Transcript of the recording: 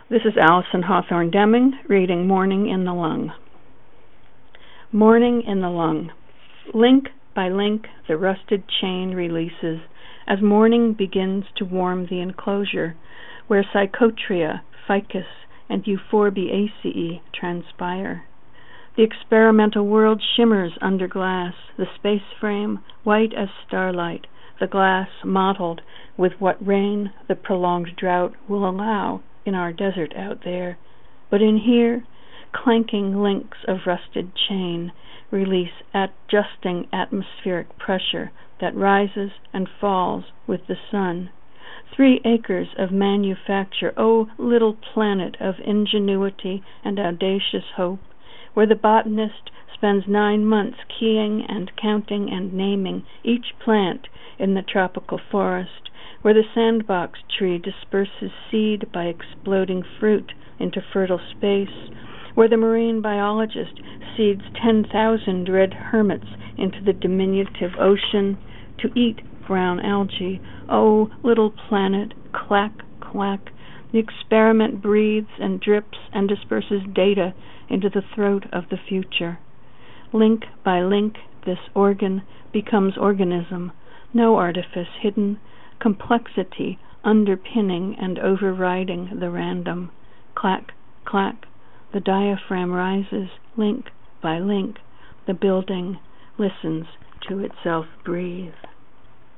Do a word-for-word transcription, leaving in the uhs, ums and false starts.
This is Allison Hawthorne Deming reading Morning in the Lung. Morning in the Lung. Link by link, the rusted chain releases as morning begins to warm the enclosure where Psychotria, ficus, and Euphorbiaceae transpire. The experimental world shimmers under glass, the space frame white as starlight, the glass mottled with what rain the prolonged drought will allow in our desert out there. But in here, clanking links of rusted chain release adjusting atmospheric pressure that rises and falls with the sun. Three acres of manufacture, oh little planet of ingenuity and audacious hope, where the botanist spends nine months keying and counting and naming each plant in the tropical forest, where the sandbox tree disperses seed by exploding fruit into fertile space, where the marine biologist seeds ten thousand red hermits into the diminutive ocean to eat brown algae. Oh, little planet, clack, clack, the experiment breathes and drips and disperses data into the throat of the future. Link by link, this organ becomes organism, no artifice hidden, complexity underpinning and overriding the random. Clack, clack, the diaphragm rises, link by link, the building listens to itself breathe.